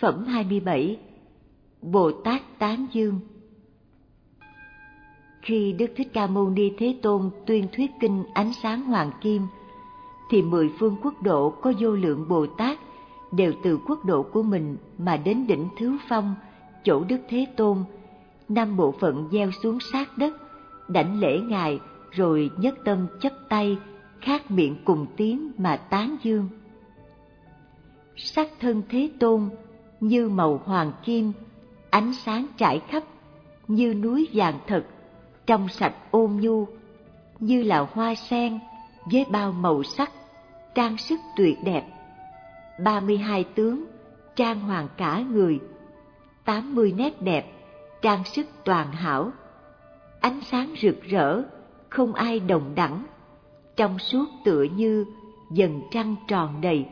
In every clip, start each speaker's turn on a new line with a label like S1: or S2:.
S1: Phẩm 27. Bồ Tát Tán Dương. Khi Đức Thích Ca Mâu Ni Thế Tôn tuyên thuyết kinh Ánh Sáng Hoàng Kim, thì 10 phương quốc độ có vô lượng Bồ Tát đều từ quốc độ của mình mà đến đỉnh Thứ Phong, chỗ Đức Thế Tôn, 5 bộ phận gieo xuống sát đất, đảnh lễ Ngài, rồi nhất tâm chắp tay, khát miệng cùng tiếng mà tán dương. Sắc thân Thế Tôn như màu hoàng kim, ánh sáng trải khắp, như núi vàng thật, trong sạch ôn nhu, như là hoa sen với bao màu sắc, trang sức tuyệt đẹp. 32 tướng trang hoàng cả người, 80 nét đẹp, trang sức toàn hảo, ánh sáng rực rỡ, không ai đồng đẳng, trong suốt tựa như dần trăng tròn đầy.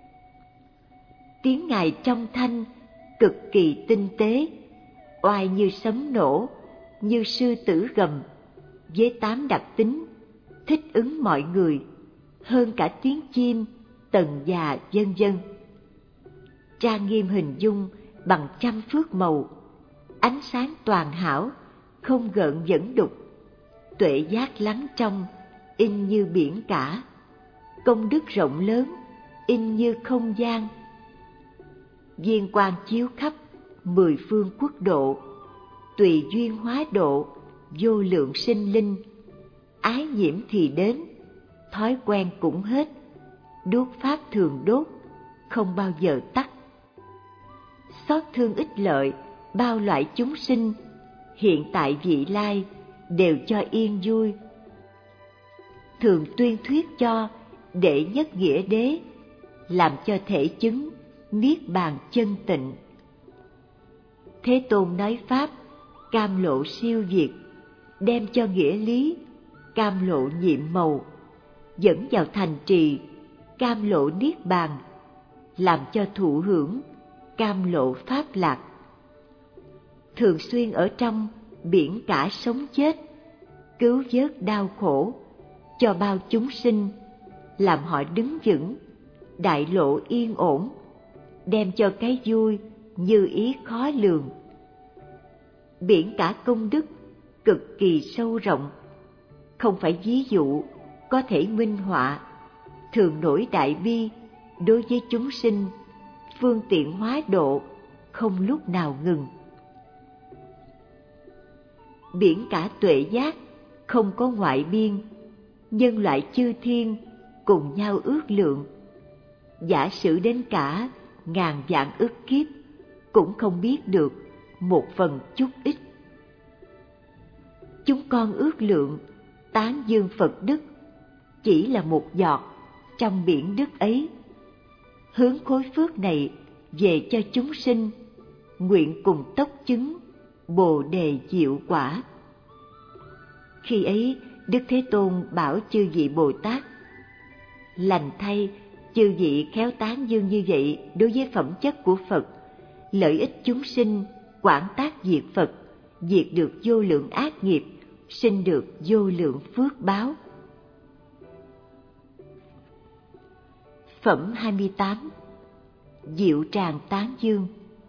S1: Tiếng Ngài trong thanh, cực kỳ tinh tế, oai như sấm nổ, như sư tử gầm, với 8 đặc tính, thích ứng mọi người, hơn cả tiếng chim, tần già vân vân. Trang nghiêm hình dung bằng trăm phước màu, ánh sáng toàn hảo, không gợn dẫn đục, tuệ giác lắng trong, in như biển cả, công đức rộng lớn, in như không gian. Viên quang chiếu khắp 10 phương quốc độ, tùy duyên hóa độ, vô lượng sinh linh. Ái nhiễm thì đến, thói quen cũng hết, đốt pháp thường đốt, không bao giờ tắt. Xót thương ích lợi, bao loại chúng sinh, hiện tại vị lai, đều cho yên vui. Thường tuyên thuyết cho đệ nhất nghĩa đế, làm cho thể chứng niết bàn chân tịnh. Thế Tôn nói pháp cam lộ siêu việt, đem cho nghĩa lý cam lộ nhiệm màu, dẫn vào thành trì cam lộ niết bàn, làm cho thụ hưởng cam lộ pháp lạc. Thường xuyên ở trong biển cả sống chết, cứu vớt đau khổ cho bao chúng sinh, làm họ đứng vững, đại lộ yên ổn, đem cho cái vui như ý khó lường. Biển cả công đức cực kỳ sâu rộng, không phải ví dụ có thể minh họa, thường nổi đại bi đối với chúng sinh, phương tiện hóa độ, không lúc nào ngừng. Biển cả tuệ giác không có ngoại biên, nhân loại chư thiên cùng nhau ước lượng. Giả sử đến cả ngàn vạn ức kiếp cũng không biết được một phần chút ít. Chúng con ước lượng tán dương Phật đức chỉ là một giọt trong biển đức ấy. Hướng khối phước này về cho chúng sinh, nguyện cùng tốc chứng Bồ đề diệu quả. Khi ấy Đức Thế Tôn bảo chư vị Bồ Tát: lành thay, chư vị khéo tán dương như vậy đối với phẩm chất của Phật, lợi ích chúng sinh, quảng tác diệt Phật, diệt được vô lượng ác nghiệp, sinh được vô lượng phước báo. Phẩm 28. Diệu tràng tán dương.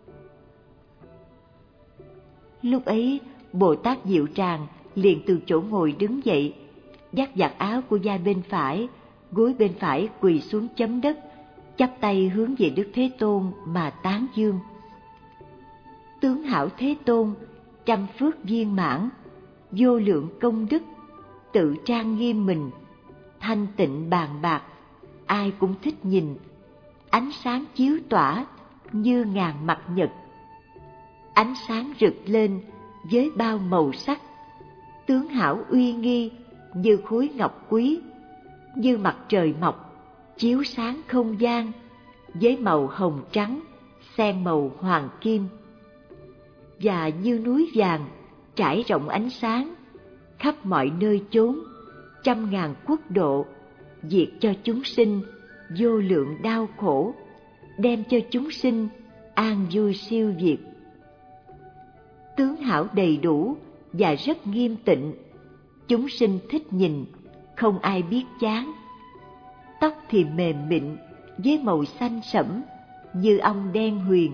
S1: Lúc ấy Bồ Tát Diệu Tràng liền từ chỗ ngồi đứng dậy, dắt vạt áo của vai bên phải, gối bên phải quỳ xuống chấm đất, chắp tay hướng về Đức Thế Tôn mà tán dương. Tướng hảo Thế Tôn, trăm phước viên mãn, vô lượng công đức, tự trang nghiêm mình, thanh tịnh bàn bạc, ai cũng thích nhìn, ánh sáng chiếu tỏa như ngàn mặt nhật. Ánh sáng rực lên với bao màu sắc, tướng hảo uy nghi như khối ngọc quý, như mặt trời mọc, chiếu sáng không gian, với màu hồng trắng, xen màu hoàng kim. Và như núi vàng, trải rộng ánh sáng, khắp mọi nơi chốn, trăm ngàn quốc độ, diệt cho chúng sinh vô lượng đau khổ, đem cho chúng sinh an vui siêu việt. Tướng hảo đầy đủ và rất nghiêm tịnh, chúng sinh thích nhìn, không ai biết chán. Tóc thì mềm mịn với màu xanh sẫm như ong đen huyền,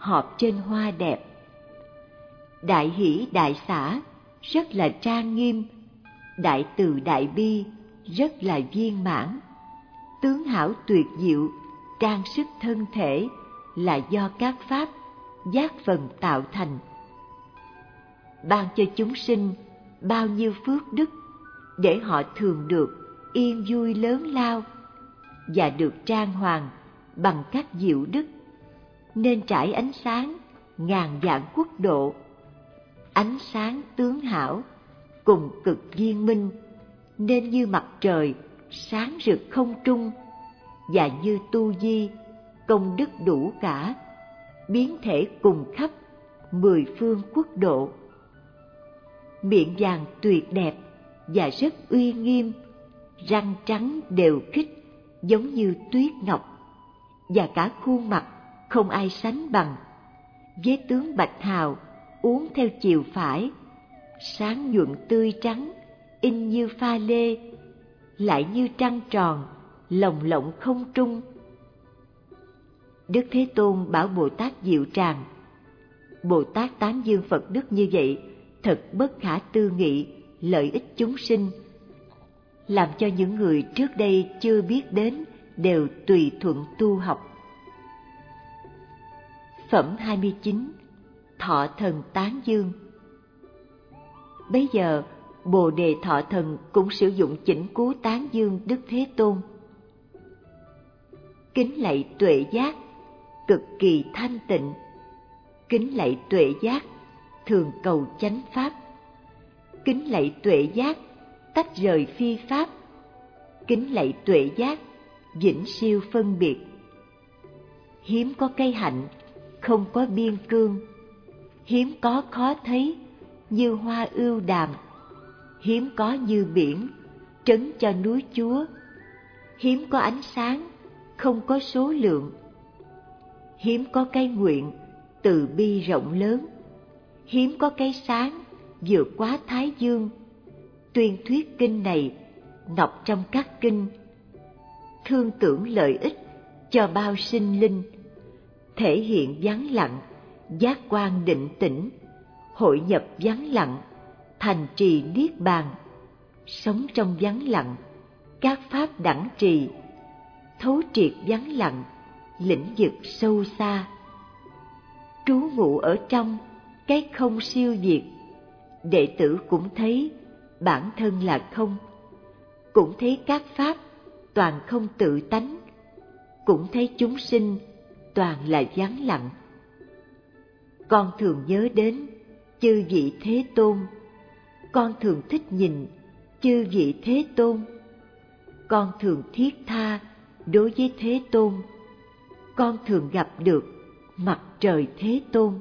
S1: họp trên hoa đẹp. Đại hỷ đại xả rất là trang nghiêm, đại từ đại bi rất là viên mãn. Tướng hảo tuyệt diệu, trang sức thân thể là do các pháp giác phần tạo thành. Ban cho chúng sinh bao nhiêu phước đức để họ thường được yên vui lớn lao và được trang hoàng bằng các diệu đức, nên trải ánh sáng ngàn vạn quốc độ. Ánh sáng tướng hảo cùng cực viên minh, nên như mặt trời sáng rực không trung, và như tu di công đức đủ cả, biến thể cùng khắp 10 phương quốc độ. Miệng vàng tuyệt đẹp và rất uy nghiêm, răng trắng đều khít giống như tuyết ngọc, và cả khuôn mặt không ai sánh bằng. Với tướng bạch hào uốn theo chiều phải, sáng nhuận tươi trắng, in như pha lê, lại như trăng tròn lồng lộng không trung. Đức Thế Tôn bảo Bồ Tát Diệu Tràng: Bồ Tát tán dương Phật đức như vậy thật bất khả tư nghị, lợi ích chúng sinh, làm cho những người trước đây chưa biết đến đều tùy thuận tu học. Phẩm 29. Thọ Thần tán dương. Bấy giờ Bồ Đề Thọ Thần cũng sử dụng chỉnh cú tán dương Đức Thế Tôn: Kính lạy tuệ giác, cực kỳ thanh tịnh. Kính lạy tuệ giác, thường cầu chánh pháp. Kính lạy tuệ giác, tách rời phi pháp. Kính lạy tuệ giác, vĩnh siêu phân biệt. Hiếm có cây hạnh, không có biên cương. Hiếm có khó thấy, như hoa ưu đàm. Hiếm có như biển, trấn cho núi Chúa. Hiếm có ánh sáng, không có số lượng. Hiếm có cái nguyện, từ bi rộng lớn. Hiếm có cái sáng, vượt quá thái dương. Tuyên thuyết kinh này, ngọc trong các kinh. Thương tưởng lợi ích cho bao sinh linh. Thể hiện vắng lặng, giác quan định tĩnh. Hội nhập vắng lặng, thành trì niết bàn. Sống trong vắng lặng, các pháp đẳng trì. Thấu triệt vắng lặng, lĩnh vực sâu xa. Trú ngụ ở trong cái không siêu diệt. Đệ tử cũng thấy bản thân là không, cũng thấy các pháp toàn không tự tánh, cũng thấy chúng sinh toàn là vắng lặng. Con thường nhớ đến chư vị Thế Tôn. Con thường thích nhìn chư vị Thế Tôn. Con thường thiết tha đối với Thế Tôn. Con thường gặp được mặt trời Thế Tôn.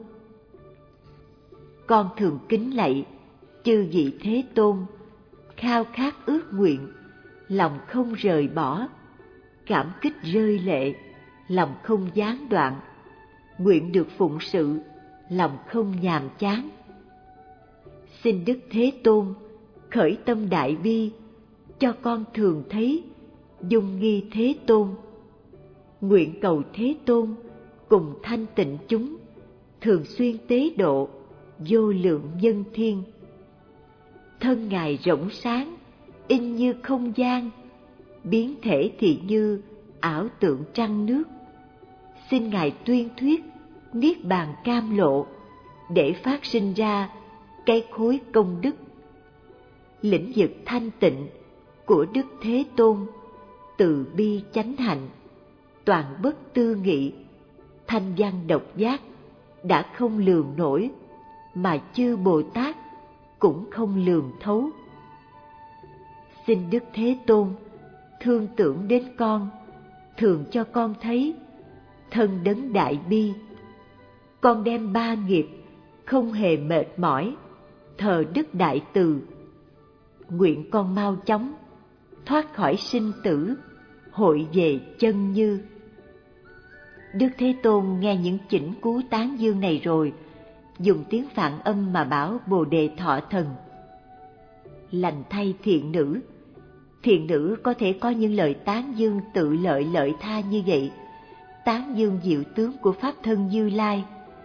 S1: Con thường kính lạy chư vị Thế Tôn, khao khát ước nguyện, lòng không rời bỏ, cảm kích rơi lệ, lòng không gián đoạn, nguyện được phụng sự, lòng không nhàm chán. Xin Đức Thế Tôn khởi tâm đại bi, cho con thường thấy dung nghi Thế Tôn. Nguyện cầu Thế Tôn cùng thanh tịnh chúng, thường xuyên tế độ vô lượng nhân thiên. Thân Ngài rộng sáng, in như không gian, biến thể thì như ảo tượng trăng nước. Xin Ngài tuyên thuyết niết bàn cam lộ, để phát sinh ra cái khối công đức. Lĩnh vực thanh tịnh của Đức Thế Tôn, từ bi chánh hạnh, toàn bất tư nghị, thanh văn độc giác, đã không lường nổi, mà chư Bồ Tát cũng không lường thấu. Xin Đức Thế Tôn thương tưởng đến con, thường cho con thấy thân đấng đại bi. Con đem ba nghiệp không hề mệt mỏi, thờ Đức Đại Từ. Nguyện con mau chóng thoát khỏi sinh tử, hội về chân như. Đức Thế Tôn nghe những chỉnh cú tán dương này rồi, dùng tiếng Phạn Âm mà bảo Bồ Đề Thọ Thần: Lành thay thiện nữ. Thiện nữ có thể có những lời tán dương tự lợi lợi tha như vậy, tán dương diệu tướng của Pháp Thân Như Lai,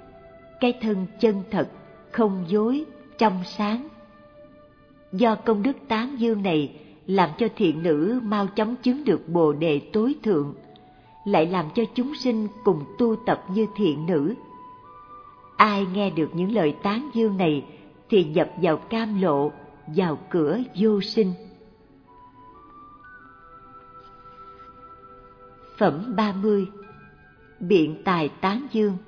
S1: cái thân chân thật, không dối, trong sáng. Do công đức tán dương này làm cho thiện nữ mau chóng chứng được Bồ đề tối thượng, lại làm cho chúng sinh cùng tu tập như thiện nữ. Ai nghe được những lời tán dương này thì nhập vào cam lộ, vào cửa vô sinh. Phẩm 30. Biện tài tán dương.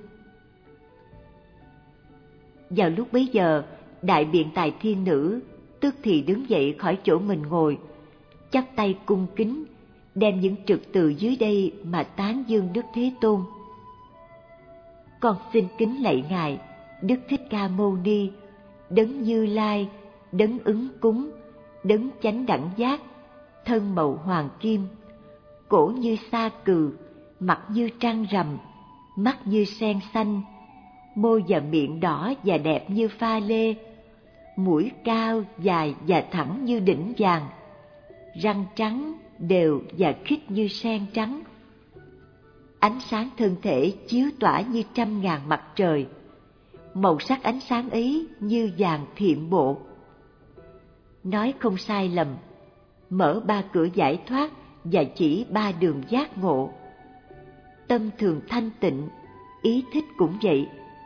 S1: Vào lúc bấy giờ, đại biện tài thiên nữ tức thì đứng dậy khỏi chỗ mình ngồi, chắp tay cung kính, đem những trực từ dưới đây mà tán dương Đức Thế Tôn. Con xin kính lạy Ngài, Đức Thích Ca Mâu Ni, Đấng Như Lai, Đấng Ứng Cúng, Đấng Chánh Đẳng Giác, thân màu hoàng kim, cổ như sa cừ, mặt như trăng rằm, mắt như sen xanh, môi và miệng đỏ và đẹp như pha lê, mũi cao, dài và thẳng như đỉnh vàng, răng trắng, đều và khít như sen trắng. Ánh sáng thân thể chiếu tỏa như 100.000 mặt trời, màu sắc ánh sáng ấy như vàng thiệm bộ. Nói không sai lầm, mở 3 cửa giải thoát và chỉ 3 đường giác ngộ. Tâm thường thanh tịnh, ý thích cũng vậy.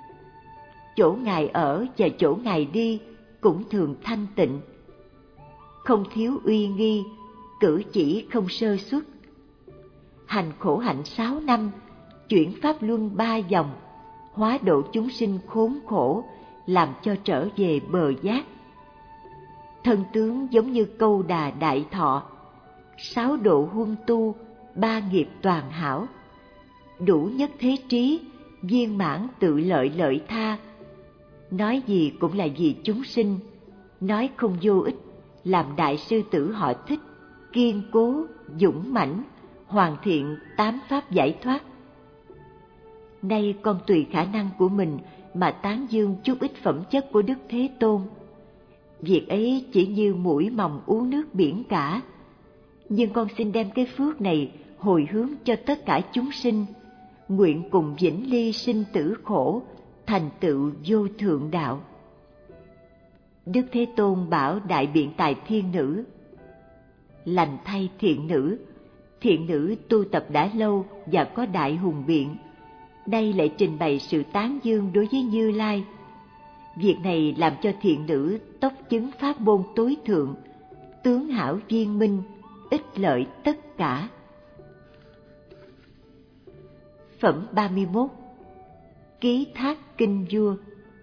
S1: Chỗ Ngài ở và chỗ Ngài đi cũng thường thanh tịnh. Không thiếu uy nghi, cử chỉ không sơ suất. Hành khổ hạnh 6 năm, chuyển pháp luân 3 vòng, hóa độ chúng sinh khốn khổ, làm cho trở về bờ giác. Thân tướng giống như Câu Đà Đại Thọ, 6 độ huân tu, 3 nghiệp toàn hảo. Đủ nhất thế trí, viên mãn tự lợi lợi tha. Nói gì cũng là vì chúng sinh, nói không vô ích, làm đại sư tử họ Thích, kiên cố, dũng mãnh, hoàn thiện 8 pháp giải thoát. Nay con tùy khả năng của mình mà tán dương chút ít phẩm chất của Đức Thế Tôn. Việc ấy chỉ như muỗi mòng uống nước biển cả. Nhưng con xin đem cái phước này hồi hướng cho tất cả chúng sinh, nguyện cùng vĩnh ly sinh tử khổ, thành tựu vô thượng đạo. Đức Thế Tôn bảo đại biện tài thiên nữ: lành thay thiện nữ tu tập đã lâu và có đại hùng biện, đây lại trình bày sự tán dương đối với Như Lai. Việc này làm cho thiện nữ tốc chứng pháp môn tối thượng, tướng hảo viên minh, ích lợi tất cả. Phẩm 31. Ký thác kinh vua.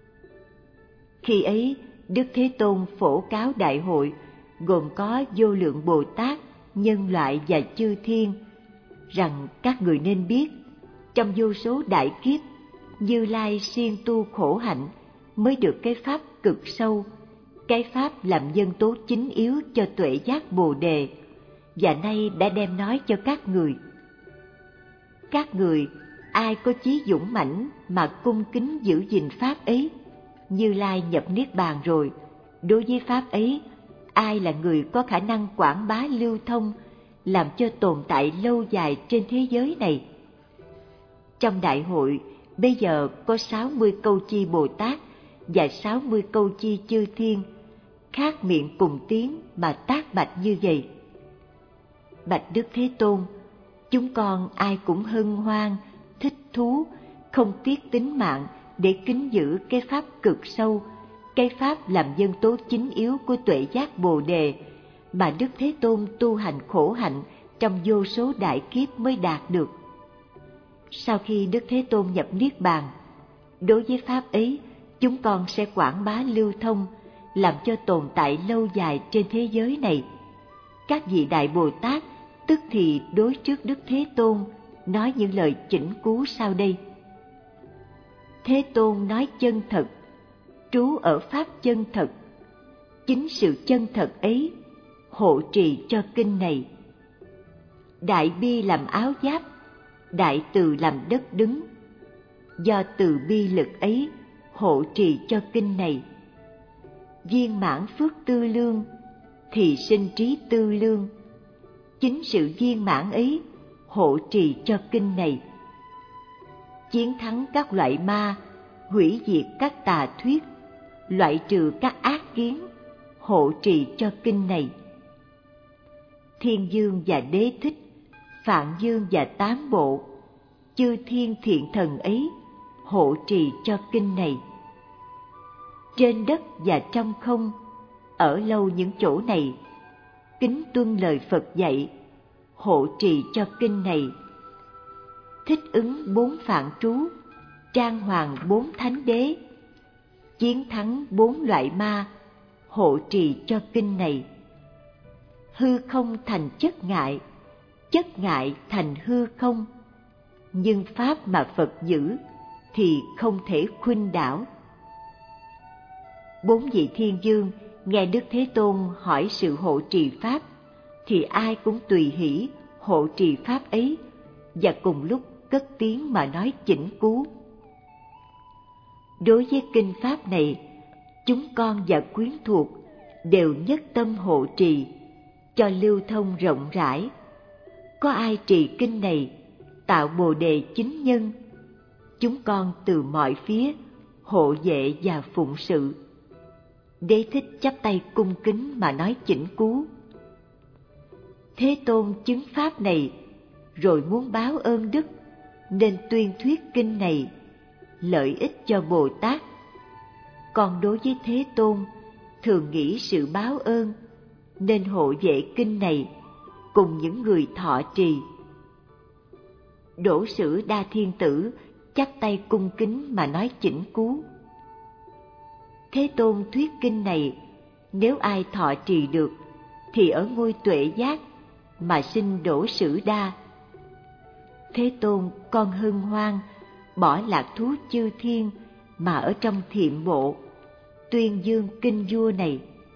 S1: Khi ấy, Đức Thế Tôn phổ cáo đại hội, gồm có vô lượng Bồ Tát, nhân loại và chư thiên, rằng các người nên biết, trong vô số đại kiếp, Như Lai siêng tu khổ hạnh mới được cái pháp cực sâu, cái pháp làm nhân tố chính yếu cho tuệ giác Bồ đề, và nay đã đem nói cho các người. Các người ai có chí dũng mãnh mà cung kính giữ gìn pháp ấy, Như Lai nhập niết bàn rồi, đối với pháp ấy, ai là người có khả năng quảng bá lưu thông, làm cho tồn tại lâu dài trên thế giới này? Trong đại hội, bây giờ có 60 câu chi Bồ Tát và 60 câu chi chư thiên, khác miệng cùng tiếng mà tác bạch như vậy: Bạch Đức Thế Tôn, chúng con ai cũng hân hoan, thích thú, không tiếc tính mạng để kính giữ cái pháp cực sâu, cái pháp làm nhân tố chính yếu của tuệ giác Bồ đề mà Đức Thế Tôn tu hành khổ hạnh trong vô số đại kiếp mới đạt được. Sau khi Đức Thế Tôn nhập niết bàn, đối với pháp ấy, chúng con sẽ quảng bá lưu thông, làm cho tồn tại lâu dài trên thế giới này. Các vị đại Bồ Tát tức thì đối trước Đức Thế Tôn nói những lời chỉnh cú sau đây: Thế Tôn nói chân thật, trú ở pháp chân thật, chính sự chân thật ấy hộ trì cho kinh này. Đại bi làm áo giáp, đại từ làm đất đứng, do từ bi lực ấy hộ trì cho kinh này. Viên mãn phước tư lương, thì sinh trí tư lương, chính sự viên mãn ấy hộ trì cho kinh này. Chiến thắng các loại ma, hủy diệt các tà thuyết, loại trừ các ác kiến, hộ trì cho kinh này. Thiên Dương và Đế Thích, Phạn Dương và Tám Bộ, chư thiên thiện thần ấy hộ trì cho kinh này. Trên đất và trong không, ở lâu những chỗ này, kính tuân lời Phật dạy, hộ trì cho kinh này. Thích ứng 4 phạn trú, trang hoàng 4 thánh đế, chiến thắng 4 loại ma, hộ trì cho kinh này. Hư không thành chất ngại thành hư không, nhưng pháp mà Phật giữ thì không thể khuynh đảo. 4 vị thiên dương nghe Đức Thế Tôn hỏi sự hộ trì pháp, thì ai cũng tùy hỷ hộ trì pháp ấy, và cùng lúc cất tiếng mà nói chỉnh cú. Đối với kinh pháp này, chúng con và quyến thuộc đều nhất tâm hộ trì, cho lưu thông rộng rãi. Có ai trì kinh này, tạo bồ đề chính nhân, chúng con từ mọi phía hộ vệ và phụng sự. Đế Thích chắp tay cung kính mà nói chỉnh cú. Thế Tôn chứng pháp này, rồi muốn báo ơn đức, nên tuyên thuyết kinh này, lợi ích cho Bồ Tát. Còn đối với Thế Tôn, thường nghĩ sự báo ơn, nên hộ vệ kinh này cùng những người thọ trì. Đỗ Sử Đa Thiên Tử chắp tay cung kính mà nói chỉnh cú. Thế Tôn thuyết kinh này, nếu ai thọ trì được, thì ở ngôi tuệ giác mà sinh Đỗ Sử Đa. Thế Tôn con hân hoan, bỏ lạc thú chư thiên mà ở trong thiệm bộ, tuyên dương kinh vua này.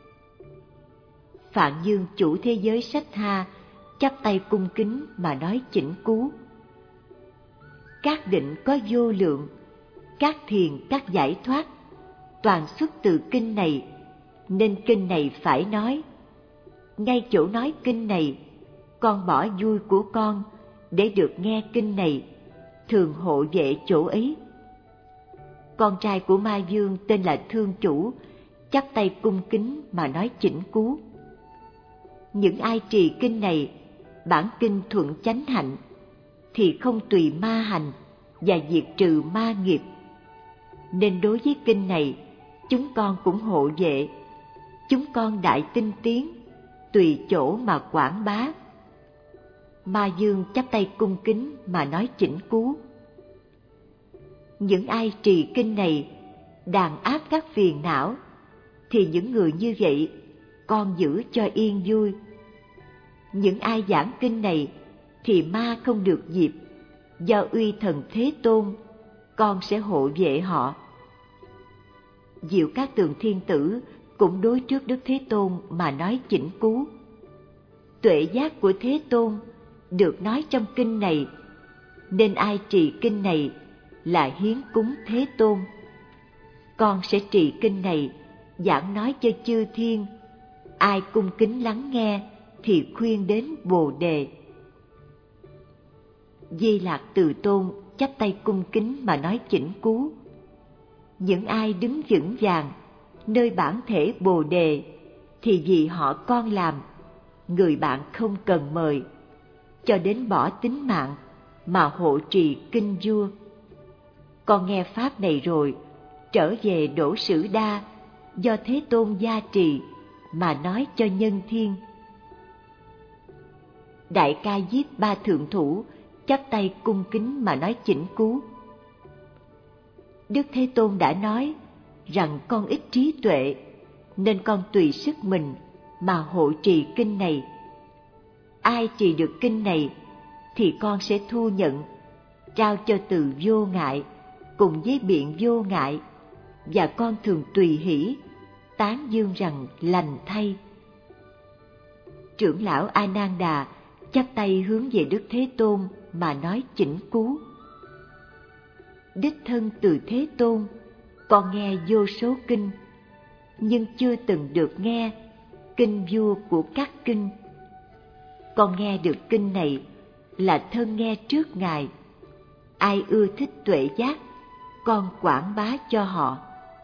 S1: Phạn Dương chủ thế giới Sách Ha chắp tay cung kính mà nói chỉnh cú. Các định có vô lượng, các thiền các giải thoát, toàn xuất từ kinh này, nên kinh này phải nói. Ngay chỗ nói kinh này, con bỏ vui của con để được nghe kinh này, thường hộ vệ chỗ ấy. Con trai của Ma Vương tên là Thương Chủ chắp tay cung kính mà nói chỉnh cú. Những ai trì kinh này, bản kinh thuận chánh hạnh, thì không tùy ma hành và diệt trừ ma nghiệp. Nên đối với kinh này, chúng con cũng hộ vệ. Chúng con đại tinh tiến, tùy chỗ mà quảng bá. Ma Dương chắp tay cung kính mà nói chỉnh cú. Những ai trì kinh này, đàn áp các phiền não, thì những người như vậy con giữ cho yên vui. Những ai giảng kinh này thì ma không được dịp, do uy thần Thế Tôn, con sẽ hộ vệ họ. Diệu Cát Tường Thiên Tử cũng đối trước Đức Thế Tôn mà nói chỉnh cú. Tuệ giác của Thế Tôn được nói trong kinh này, nên ai trì kinh này là hiến cúng Thế Tôn. Con sẽ trì kinh này, giảng nói cho chư thiên, ai cung kính lắng nghe thì khuyên đến Bồ Đề. Di Lạc Từ Tôn chắp tay cung kính mà nói chỉnh cú. Những ai đứng vững vàng nơi bản thể Bồ Đề, thì vì họ con làm, người bạn không cần mời, cho đến bỏ tính mạng mà hộ trì kinh vua. Con nghe pháp này rồi, trở về Đỗ Sử Đa, do Thế Tôn gia trì mà nói cho nhân thiên. Đại Ca Diếp Ba Thượng Thủ chắp tay cung kính mà nói chỉnh cú. Đức Thế Tôn đã nói rằng con ít trí tuệ, nên con tùy sức mình mà hộ trì kinh này. Ai trì được kinh này thì con sẽ thu nhận, trao cho Từ Vô Ngại cùng với Biện Vô Ngại, và con thường tùy hỷ tán dương rằng lành thay. Trưởng lão A Nan Đà chắp tay hướng về Đức Thế Tôn mà nói chỉnh cú. Đích thân từ Thế Tôn, con nghe vô số kinh, nhưng chưa từng được nghe kinh vua của các kinh. Con nghe được kinh này là thân nghe trước Ngài. Ai ưa thích tuệ giác con quảng bá cho họ.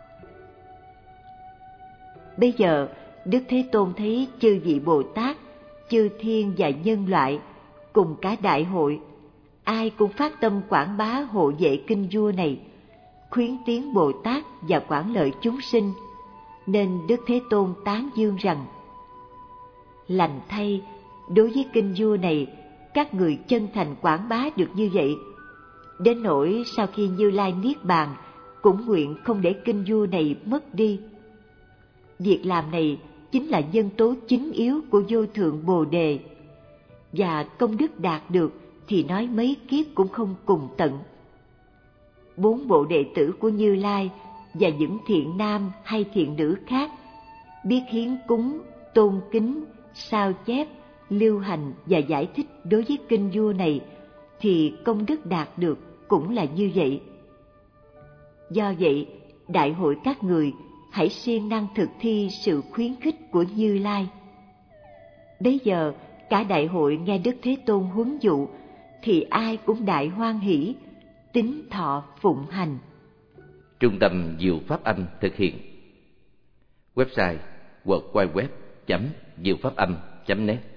S1: Bây giờ, Đức Thế Tôn thấy chư vị Bồ Tát, chư thiên và nhân loại, cùng cả đại hội, ai cũng phát tâm quảng bá hộ vệ kinh vua này, khuyến tiến Bồ Tát và quảng lợi chúng sinh, nên Đức Thế Tôn tán dương rằng: lành thay, đối với kinh vua này, các người chân thành quảng bá được như vậy, đến nỗi sau khi Như Lai niết bàn cũng nguyện không để kinh vua này mất đi. Việc làm này chính là nhân tố chính yếu của vô thượng Bồ Đề, và công đức đạt được thì nói mấy kiếp cũng không cùng tận. 4 bộ đệ tử của Như Lai và những thiện nam hay thiện nữ khác biết hiến cúng, tôn kính, sao chép, lưu hành và giải thích đối với kinh vua này thì công đức đạt được cũng là như vậy. Do vậy, đại hội các người hãy siêng năng thực thi sự khuyến khích của Như Lai. Bấy giờ, cả đại hội nghe Đức Thế Tôn huấn dụ thì ai cũng đại hoan hỷ, tín thọ phụng hành.
S2: Trung tâm Diệu Pháp Âm thực hiện. Website www.diệu pháp âm.net